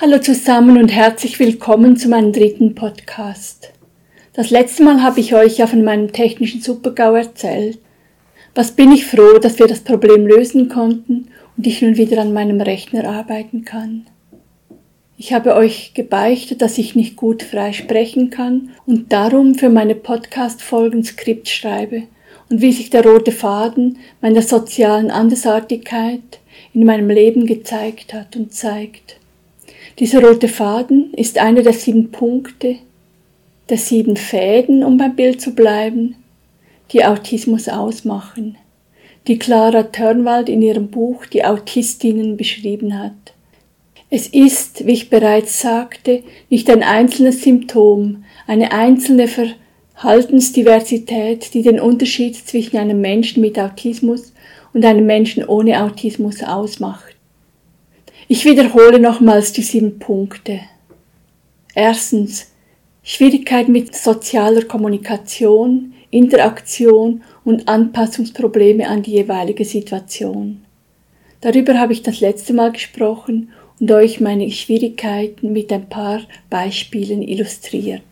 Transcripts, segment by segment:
Hallo zusammen und herzlich willkommen zu meinem 3. Podcast. Das letzte Mal habe ich euch ja von meinem technischen Super-GAU erzählt. Was bin ich froh, dass wir das Problem lösen konnten und ich nun wieder an meinem Rechner arbeiten kann. Ich habe euch gebeichtet, dass ich nicht gut frei sprechen kann und darum für meine Podcast-Folgen Skript schreibe und wie sich der rote Faden meiner sozialen Andersartigkeit in meinem Leben gezeigt hat und zeigt. Dieser rote Faden ist einer der 7 Punkte, der 7 Fäden, um beim Bild zu bleiben, die Autismus ausmachen, die Clara Turnwald in ihrem Buch Die Autistinnen beschrieben hat. Es ist, wie ich bereits sagte, nicht ein einzelnes Symptom, eine einzelne Verhaltensdiversität, die den Unterschied zwischen einem Menschen mit Autismus und einem Menschen ohne Autismus ausmacht. Ich wiederhole nochmals die 7 Punkte. Erstens, Schwierigkeit mit sozialer Kommunikation, Interaktion und Anpassungsprobleme an die jeweilige Situation. Darüber habe ich das letzte Mal gesprochen und euch meine Schwierigkeiten mit ein paar Beispielen illustriert.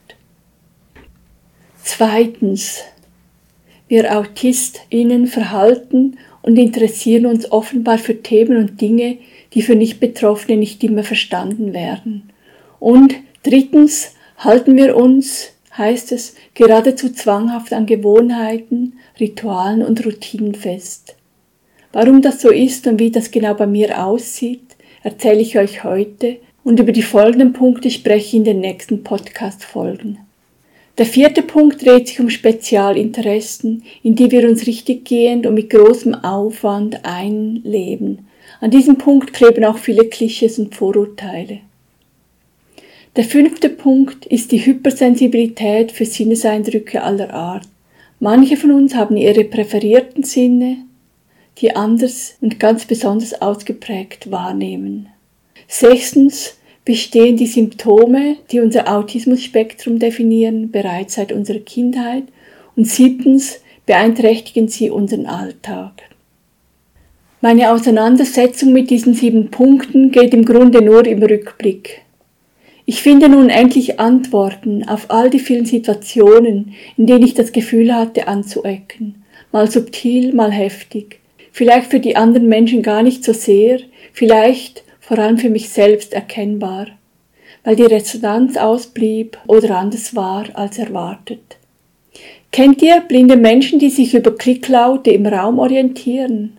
Zweitens, wir AutistInnen verhalten und interessieren uns offenbar für Themen und Dinge, die für Nicht-Betroffene nicht immer verstanden werden. Und drittens halten wir uns, heißt es, geradezu zwanghaft an Gewohnheiten, Ritualen und Routinen fest. Warum das so ist und wie das genau bei mir aussieht, erzähle ich euch heute und über die folgenden Punkte spreche ich in den nächsten Podcast-Folgen. Der 4. Punkt dreht sich um Spezialinteressen, in die wir uns richtiggehend und mit großem Aufwand einleben. An diesem Punkt kleben auch viele Klischees und Vorurteile. Der 5. Punkt ist die Hypersensibilität für Sinneseindrücke aller Art. Manche von uns haben ihre präferierten Sinne, die anders und ganz besonders ausgeprägt wahrnehmen. 6. bestehen die Symptome, die unser Autismus-Spektrum definieren, bereits seit unserer Kindheit. Und 7. beeinträchtigen sie unseren Alltag. Meine Auseinandersetzung mit diesen 7 Punkten geht im Grunde nur im Rückblick. Ich finde nun endlich Antworten auf all die vielen Situationen, in denen ich das Gefühl hatte, anzuecken. Mal subtil, mal heftig. Vielleicht für die anderen Menschen gar nicht so sehr, vielleicht vor allem für mich selbst erkennbar, weil die Resonanz ausblieb oder anders war als erwartet. Kennt ihr blinde Menschen, die sich über Klicklaute im Raum orientieren?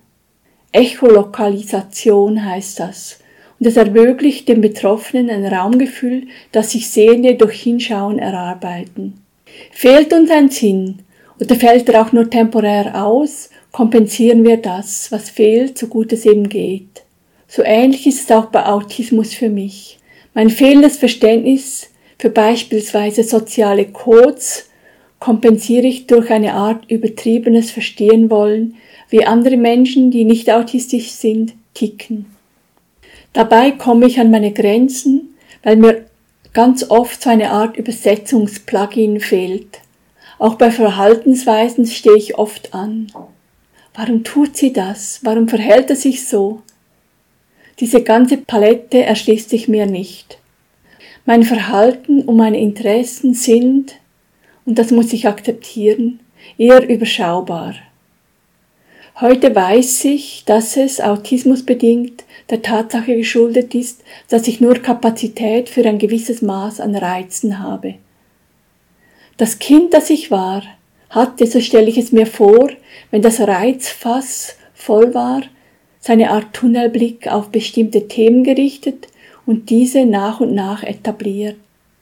Echolokalisation heißt das, und es ermöglicht dem Betroffenen ein Raumgefühl, das sich Sehende durch Hinschauen erarbeiten. Fehlt uns ein Sinn oder fällt er auch nur temporär aus, kompensieren wir das, was fehlt, so gut es eben geht. So ähnlich ist es auch bei Autismus für mich. Mein fehlendes Verständnis für beispielsweise soziale Codes kompensiere ich durch eine Art übertriebenes Verstehen wollen, wie andere Menschen, die nicht autistisch sind, ticken. Dabei komme ich an meine Grenzen, weil mir ganz oft so eine Art Übersetzungsplugin fehlt. Auch bei Verhaltensweisen stehe ich oft an. Warum tut sie das? Warum verhält er sich so? Diese ganze Palette erschließt sich mir nicht. Mein Verhalten und meine Interessen sind, und das muss ich akzeptieren, eher überschaubar. Heute weiß ich, dass es autismusbedingt der Tatsache geschuldet ist, dass ich nur Kapazität für ein gewisses Maß an Reizen habe. Das Kind, das ich war, hatte, so stelle ich es mir vor, wenn das Reizfass voll war, seine Art Tunnelblick auf bestimmte Themen gerichtet und diese nach und nach etabliert.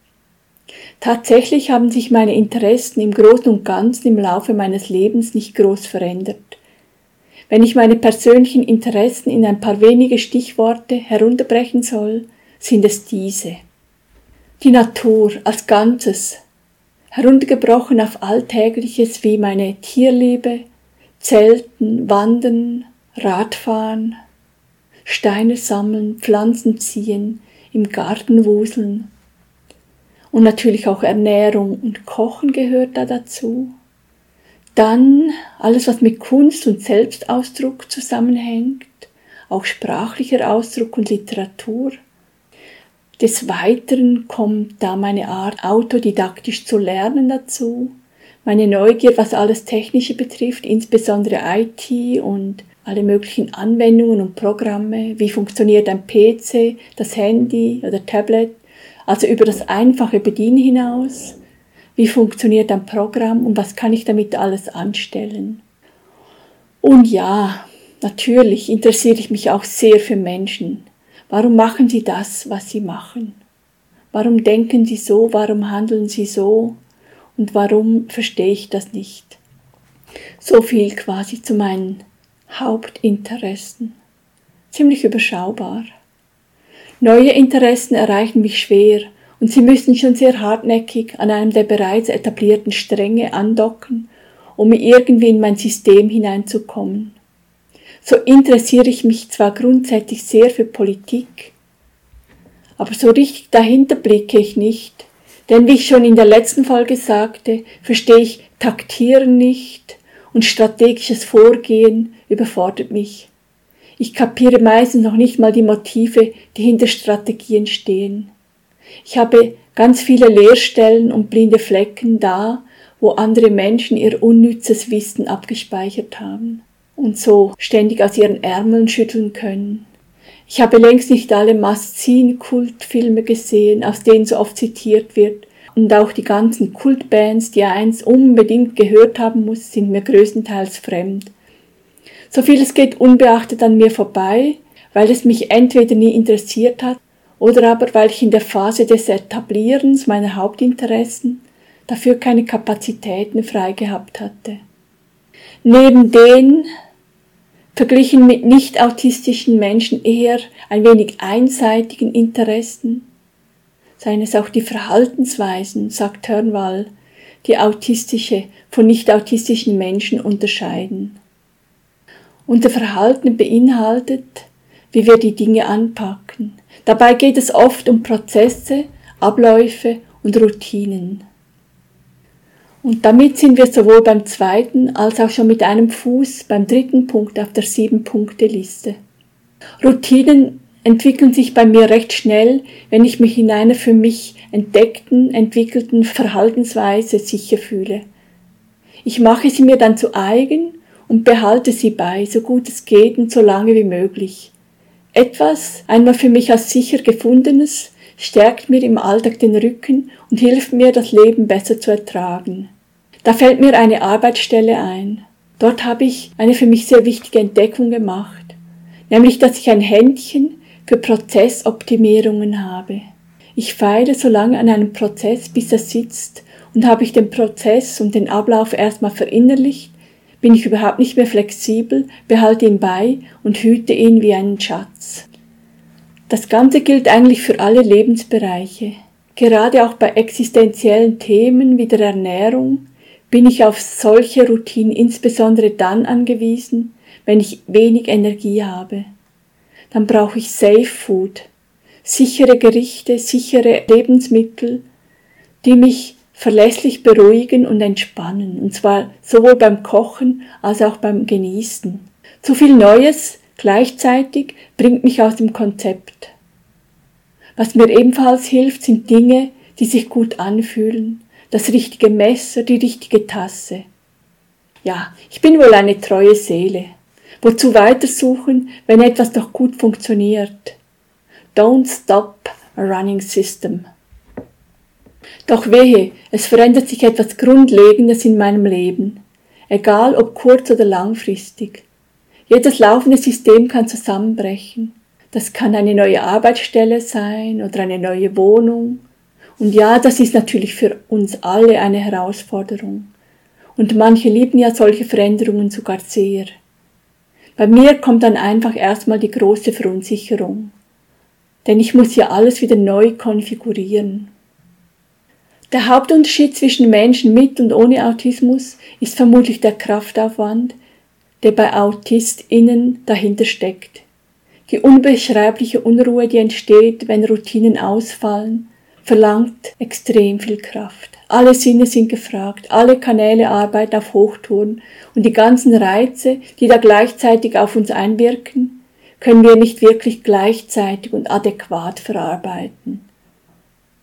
Tatsächlich haben sich meine Interessen im Großen und Ganzen im Laufe meines Lebens nicht groß verändert. Wenn ich meine persönlichen Interessen in ein paar wenige Stichworte herunterbrechen soll, sind es diese. Die Natur als Ganzes, heruntergebrochen auf Alltägliches wie meine Tierliebe, Zelten, Wandern, Radfahren, Steine sammeln, Pflanzen ziehen, im Garten wuseln. Und natürlich auch Ernährung und Kochen gehört da dazu. Dann alles, was mit Kunst und Selbstausdruck zusammenhängt, auch sprachlicher Ausdruck und Literatur. Des Weiteren kommt da meine Art, autodidaktisch zu lernen dazu, meine Neugier, was alles Technische betrifft, insbesondere IT und alle möglichen Anwendungen und Programme, wie funktioniert ein PC, das Handy oder Tablet, also über das einfache Bedienen hinaus, wie funktioniert ein Programm und was kann ich damit alles anstellen. Und ja, natürlich interessiere ich mich auch sehr für Menschen. Warum machen sie das, was sie machen? Warum denken sie so? Warum handeln sie so? Und warum verstehe ich das nicht? So viel quasi zu meinen Hauptinteressen. Ziemlich überschaubar. Neue Interessen erreichen mich schwer und sie müssen schon sehr hartnäckig an einem der bereits etablierten Stränge andocken, um irgendwie in mein System hineinzukommen. So interessiere ich mich zwar grundsätzlich sehr für Politik, aber so richtig dahinter blicke ich nicht, denn wie ich schon in der letzten Folge sagte, verstehe ich Taktieren nicht und strategisches Vorgehen überfordert mich. Ich kapiere meistens noch nicht mal die Motive, die hinter Strategien stehen. Ich habe ganz viele Leerstellen und blinde Flecken da, wo andere Menschen ihr unnützes Wissen abgespeichert haben und so ständig aus ihren Ärmeln schütteln können. Ich habe längst nicht alle Must-See-Kultfilme gesehen, aus denen so oft zitiert wird, und auch die ganzen Kultbands, die einst unbedingt gehört haben muss, sind mir größtenteils fremd. So vieles geht unbeachtet an mir vorbei, weil es mich entweder nie interessiert hat oder aber weil ich in der Phase des Etablierens meiner Hauptinteressen dafür keine Kapazitäten frei gehabt hatte. Neben den verglichen mit nicht-autistischen Menschen eher ein wenig einseitigen Interessen, seien es auch die Verhaltensweisen, sagt Turnwall, die autistische von nicht-autistischen Menschen unterscheiden. Unter Verhalten beinhaltet, wie wir die Dinge anpacken. Dabei geht es oft um Prozesse, Abläufe und Routinen. Und damit sind wir sowohl beim zweiten als auch schon mit einem Fuß beim dritten Punkt auf der 7-Punkte-Liste. Routinen entwickeln sich bei mir recht schnell, wenn ich mich in einer für mich entwickelten Verhaltensweise sicher fühle. Ich mache sie mir dann zu eigen und behalte sie bei, so gut es geht und so lange wie möglich. Etwas, einmal für mich als sicher gefundenes, stärkt mir im Alltag den Rücken und hilft mir, das Leben besser zu ertragen. Da fällt mir eine Arbeitsstelle ein. Dort habe ich eine für mich sehr wichtige Entdeckung gemacht, nämlich, dass ich ein Händchen für Prozessoptimierungen habe. Ich feile so lange an einem Prozess, bis er sitzt, und habe ich den Prozess und den Ablauf erstmal verinnerlicht, bin ich überhaupt nicht mehr flexibel, behalte ihn bei und hüte ihn wie einen Schatz. Das Ganze gilt eigentlich für alle Lebensbereiche. Gerade auch bei existenziellen Themen wie der Ernährung bin ich auf solche Routinen insbesondere dann angewiesen, wenn ich wenig Energie habe. Dann brauche ich Safe Food, sichere Gerichte, sichere Lebensmittel, die mich verlässlich beruhigen und entspannen, und zwar sowohl beim Kochen als auch beim Genießen. Zu viel Neues gleichzeitig bringt mich aus dem Konzept. Was mir ebenfalls hilft, sind Dinge, die sich gut anfühlen, das richtige Messer, die richtige Tasse. Ja, ich bin wohl eine treue Seele. Wozu weitersuchen, wenn etwas doch gut funktioniert? Don't stop a running system. Doch wehe, es verändert sich etwas Grundlegendes in meinem Leben, egal ob kurz- oder langfristig. Jedes laufende System kann zusammenbrechen. Das kann eine neue Arbeitsstelle sein oder eine neue Wohnung. Und ja, das ist natürlich für uns alle eine Herausforderung. Und manche lieben ja solche Veränderungen sogar sehr. Bei mir kommt dann einfach erstmal die große Verunsicherung. Denn ich muss ja alles wieder neu konfigurieren. Der Hauptunterschied zwischen Menschen mit und ohne Autismus ist vermutlich der Kraftaufwand, der bei AutistInnen dahinter steckt. Die unbeschreibliche Unruhe, die entsteht, wenn Routinen ausfallen, verlangt extrem viel Kraft. Alle Sinne sind gefragt, alle Kanäle arbeiten auf Hochtouren und die ganzen Reize, die da gleichzeitig auf uns einwirken, können wir nicht wirklich gleichzeitig und adäquat verarbeiten.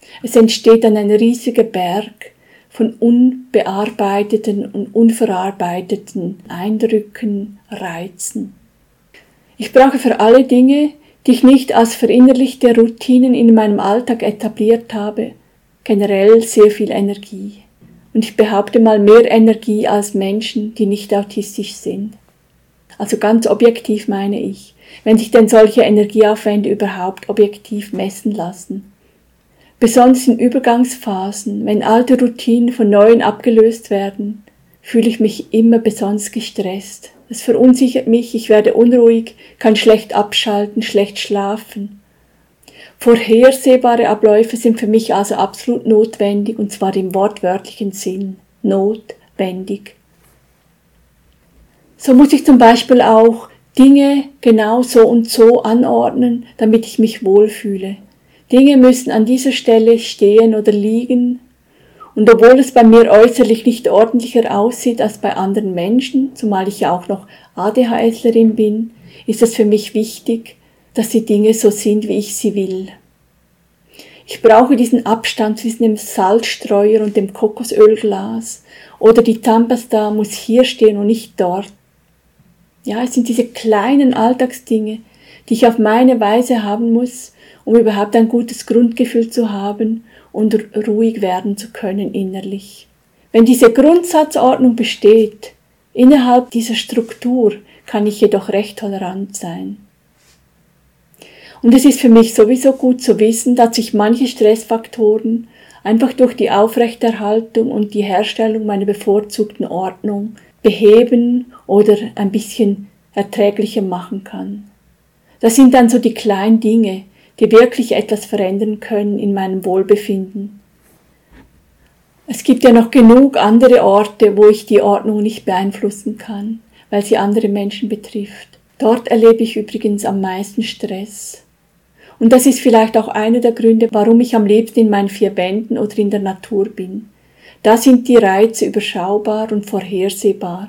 Es entsteht dann ein riesiger Berg von unbearbeiteten und unverarbeiteten Eindrücken, Reizen. Ich brauche für alle Dinge, die ich nicht als verinnerlichte Routinen in meinem Alltag etabliert habe, generell sehr viel Energie. Und ich behaupte mal mehr Energie als Menschen, die nicht autistisch sind. Also ganz objektiv meine ich, wenn sich denn solche Energieaufwände überhaupt objektiv messen lassen. Besonders in Übergangsphasen, wenn alte Routinen von neuen abgelöst werden, fühle ich mich immer besonders gestresst. Es verunsichert mich, ich werde unruhig, kann schlecht abschalten, schlecht schlafen. Vorhersehbare Abläufe sind für mich also absolut notwendig, und zwar im wortwörtlichen Sinn. Notwendig. So muss ich zum Beispiel auch Dinge genau so und so anordnen, damit ich mich wohlfühle. Dinge müssen an dieser Stelle stehen oder liegen, und obwohl es bei mir äußerlich nicht ordentlicher aussieht als bei anderen Menschen, zumal ich ja auch noch ADHSlerin bin, ist es für mich wichtig, dass die Dinge so sind, wie ich sie will. Ich brauche diesen Abstand zwischen dem Salzstreuer und dem Kokosölglas, oder die Zahnpasta muss hier stehen und nicht dort. Ja, es sind diese kleinen Alltagsdinge, die ich auf meine Weise haben muss, um überhaupt ein gutes Grundgefühl zu haben und ruhig werden zu können innerlich. Wenn diese Grundsatzordnung besteht, innerhalb dieser Struktur kann ich jedoch recht tolerant sein. Und es ist für mich sowieso gut zu wissen, dass sich manche Stressfaktoren einfach durch die Aufrechterhaltung und die Herstellung meiner bevorzugten Ordnung beheben oder ein bisschen erträglicher machen kann. Das sind dann so die kleinen Dinge, die wirklich etwas verändern können in meinem Wohlbefinden. Es gibt ja noch genug andere Orte, wo ich die Ordnung nicht beeinflussen kann, weil sie andere Menschen betrifft. Dort erlebe ich übrigens am meisten Stress. Und das ist vielleicht auch einer der Gründe, warum ich am liebsten in meinen 4 Wänden oder in der Natur bin. Da sind die Reize überschaubar und vorhersehbar.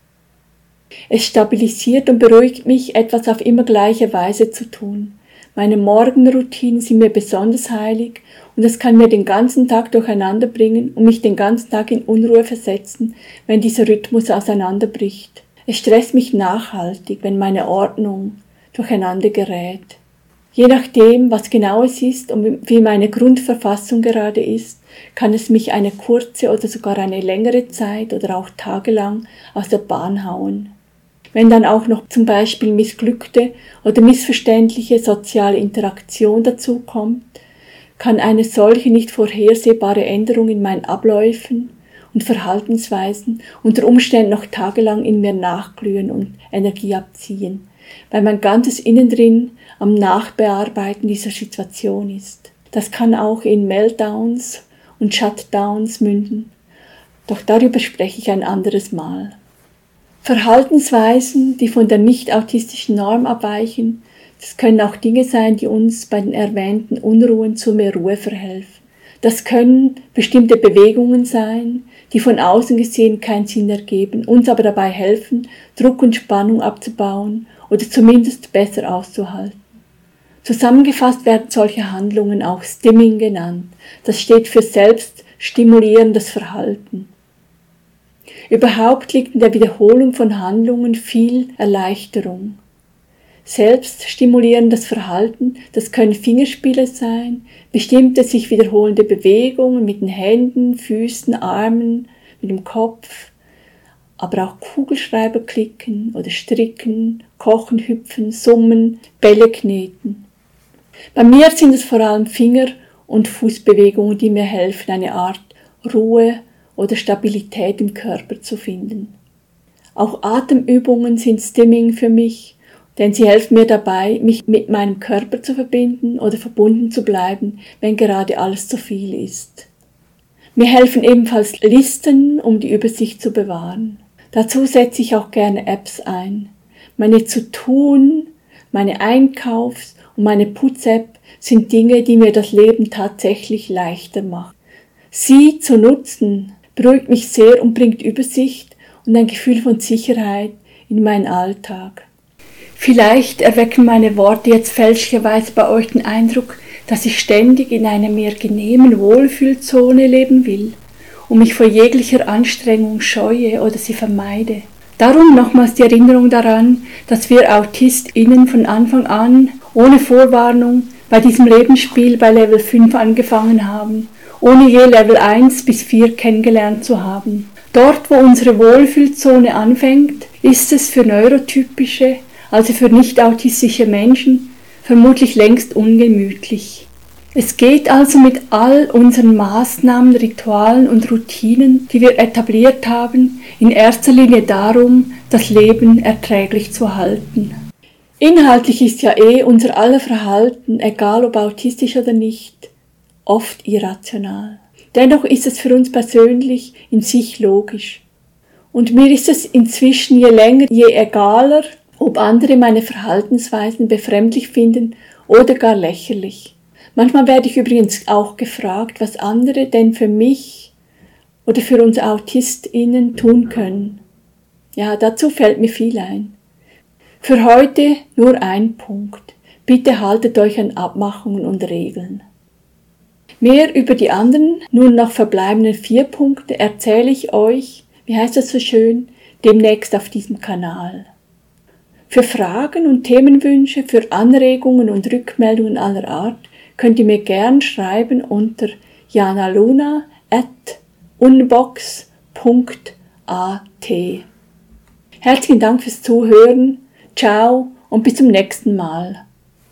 Es stabilisiert und beruhigt mich, etwas auf immer gleiche Weise zu tun. Meine Morgenroutinen sind mir besonders heilig, und es kann mir den ganzen Tag durcheinander bringen und mich den ganzen Tag in Unruhe versetzen, wenn dieser Rhythmus auseinanderbricht. Es stresst mich nachhaltig, wenn meine Ordnung durcheinander gerät. Je nachdem, was genau es ist und wie meine Grundverfassung gerade ist, kann es mich eine kurze oder sogar eine längere Zeit oder auch tagelang aus der Bahn hauen. Wenn dann auch noch zum Beispiel missglückte oder missverständliche soziale Interaktion dazukommt, kann eine solche nicht vorhersehbare Änderung in meinen Abläufen und Verhaltensweisen unter Umständen noch tagelang in mir nachglühen und Energie abziehen, weil mein ganzes Innendrin am Nachbearbeiten dieser Situation ist. Das kann auch in Meltdowns und Shutdowns münden, doch darüber spreche ich ein anderes Mal. Verhaltensweisen, die von der nicht-autistischen Norm abweichen, das können auch Dinge sein, die uns bei den erwähnten Unruhen zu mehr Ruhe verhelfen. Das können bestimmte Bewegungen sein, die von außen gesehen keinen Sinn ergeben, uns aber dabei helfen, Druck und Spannung abzubauen oder zumindest besser auszuhalten. Zusammengefasst werden solche Handlungen auch Stimming genannt. Das steht für selbststimulierendes Verhalten. Überhaupt liegt in der Wiederholung von Handlungen viel Erleichterung. Selbststimulierendes Verhalten, das können Fingerspiele sein, bestimmte sich wiederholende Bewegungen mit den Händen, Füßen, Armen, mit dem Kopf, aber auch Kugelschreiber klicken oder stricken, kochen, hüpfen, summen, Bälle kneten. Bei mir sind es vor allem Finger- und Fußbewegungen, die mir helfen, eine Art Ruhe oder Stabilität im Körper zu finden. Auch Atemübungen sind Stimming für mich, denn sie helfen mir dabei, mich mit meinem Körper zu verbinden oder verbunden zu bleiben, wenn gerade alles zu viel ist. Mir helfen ebenfalls Listen, um die Übersicht zu bewahren. Dazu setze ich auch gerne Apps ein. Meine To-Tun, meine Einkaufs- und meine Putz-App sind Dinge, die mir das Leben tatsächlich leichter machen. Sie zu nutzen beruhigt mich sehr und bringt Übersicht und ein Gefühl von Sicherheit in meinen Alltag. Vielleicht erwecken meine Worte jetzt fälschlicherweise bei euch den Eindruck, dass ich ständig in einer mir genehmen Wohlfühlzone leben will und mich vor jeglicher Anstrengung scheue oder sie vermeide. Darum nochmals die Erinnerung daran, dass wir AutistInnen von Anfang an ohne Vorwarnung bei diesem Lebensspiel bei Level 5 angefangen haben, ohne je Level 1 bis 4 kennengelernt zu haben. Dort, wo unsere Wohlfühlzone anfängt, ist es für neurotypische, also für nicht-autistische Menschen, vermutlich längst ungemütlich. Es geht also mit all unseren Maßnahmen, Ritualen und Routinen, die wir etabliert haben, in erster Linie darum, das Leben erträglich zu halten. Inhaltlich ist ja unser aller Verhalten, egal ob autistisch oder nicht, oft irrational. Dennoch ist es für uns persönlich in sich logisch. Und mir ist es inzwischen je länger, je egaler, ob andere meine Verhaltensweisen befremdlich finden oder gar lächerlich. Manchmal werde ich übrigens auch gefragt, was andere denn für mich oder für uns AutistInnen tun können. Ja, dazu fällt mir viel ein. Für heute nur ein Punkt. Bitte haltet euch an Abmachungen und Regeln. Mehr über die anderen, nun noch verbleibenden 4 Punkte erzähle ich euch, wie heißt das so schön, demnächst auf diesem Kanal. Für Fragen und Themenwünsche, für Anregungen und Rückmeldungen aller Art könnt ihr mir gern schreiben unter janaluna@unbox.at. Herzlichen Dank fürs Zuhören, ciao und bis zum nächsten Mal.